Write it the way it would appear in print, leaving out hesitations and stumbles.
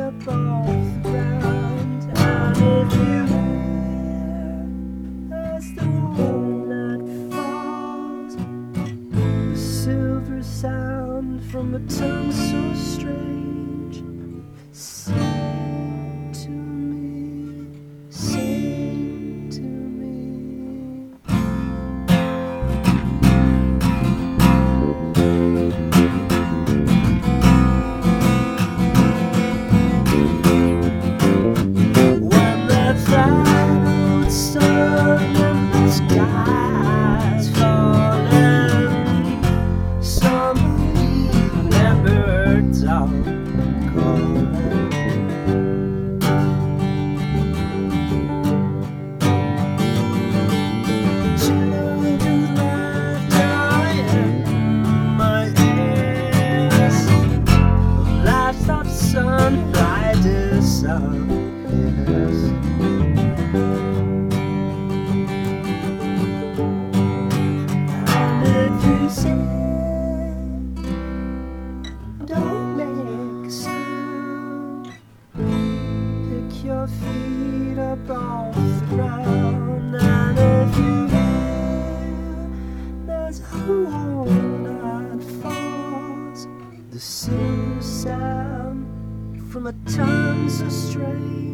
up off the ground. And if you hear as the moonlight falls, the silver sound from a tongue so strange, sing to me, sing to me. When that final sun in the skies falling, summer and birds are calling. Children's laughter in my ears, last of sunlight disappears. And if you say, don't make a sound, pick your feet up off the ground. And if you hear there's a walnut falls, the silver sound from a tongue so strange,